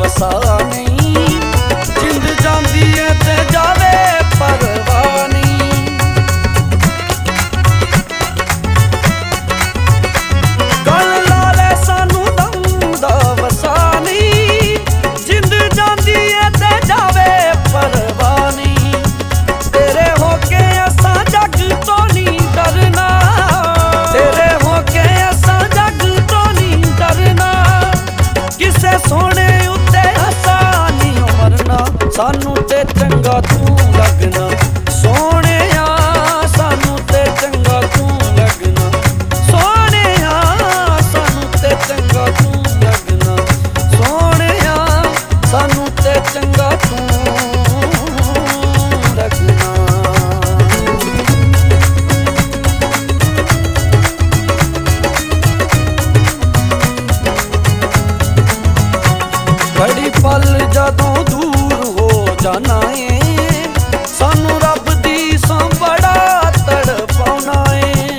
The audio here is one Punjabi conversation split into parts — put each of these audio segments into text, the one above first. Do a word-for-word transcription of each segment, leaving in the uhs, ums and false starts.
ਵਸਾ ਨਹੀਂ। ਜਿੰਦ ਜਾਂਦੀ ਏ ਤੇ ਜਾਵੇ ਪਰਵਾਹ ਨਹੀਂ। ਗੱਲ ਲਾ ਲੈ ਸਾਨੂੰ ਦਮ ਦਾ ਵਸਾ ਨਹੀਂ। ਜਿੰਦ ਜਾਂਦੀ ਏ ਤੇ ਜਾਵੇ ਪਰਵਾਹ ਨਹੀਂ। ਤੇਰੇ ਹੋ ਕੇ ਅਸਾਂ ਜੱਗ ਤੋਂ ਨਹੀਂ ਡਰਨਾ। ਤੇਰੇ ਹੋ ਕੇ ਅਸਾਂ ਜੱਗ ਤੋਂ ਨਹੀਂ ਡਰਨਾ। ਕਿਸੇ ਸੋਹਣੇ ਉੱਤੇ ਅਸਾਂ ਨਹੀਂ ਮਰਨਾ। ਸਾਨੂੰ ਤੇ ਚੰਗਾ ਤੂੰ ਲੱਗਣਾ ਸੋਹਣਿਆ। ਸਾਨੂੰ ਤੇ ਚੰਗਾ ਤੂੰ ਲੱਗਣਾ ਸੋਹਣਿਆ। ਸਾਨੂੰ ਤੇ ਚੰਗਾ ਤੂੰ ਲੱਗਣਾ ਸੋਹਣਿਆ। ਸਾਨੂੰ ਤੇ ਚੰਗਾ ਤੂੰ ਲੱਗਣਾ। ਘੜੀ ਪਲ ਜਦੋਂ ਦੂਰ ਹੋ ਜਾਣਾ ਏ। ਸਾਨੂੰ ਰੱਬ ਦੀ ਸੌਂ ਬੜਾ ਤੜਪਾਉਣਾ ਏ।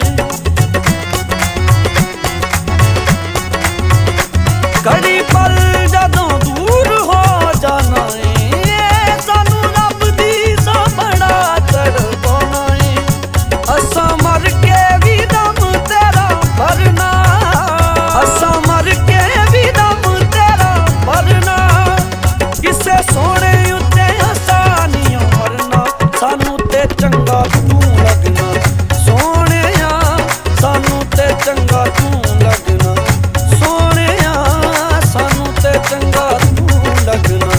ਘੜੀ ਪਲ ਜਦੋਂ ਦੂਰ ਹੋ ਜਾਣਾ ਏ। ਸਾਨੂੰ ਰੱਬ ਦੀ ਸੌਂ ਬੜਾ ਤੜਪਾਉਣਾ ਏ। ਅਸਾਂ ਮਰ ਕੇ ਵੀ ਦਮ ਤੇਰਾ ਭਰਨਾ। ਅਸਾਂ ਮਰ ਕੇ ਵੀ ਦਮ ਤੇਰਾ ਭਰਨਾ। ਕਿਸੇ ਸੋਹਣੇ ਉੱਤੇ ਅਸਾਂ ਨਹੀਂ ਮਰਨਾ। ਸਾਨੂੰ ਤੇ ਚੰਗਾ ਤੂੰ ਲੱਗਣਾ ਸੋਹਣਿਆ। ਸਾਨੂੰ ਤੇ ਚੰਗਾ ਤੂੰ ਲੱਗਣਾ ਸੋਹਣਿਆ। ਸਾਨੂੰ ਤੇ ਚੰਗਾ ਤੂੰ ਲੱਗਣਾ।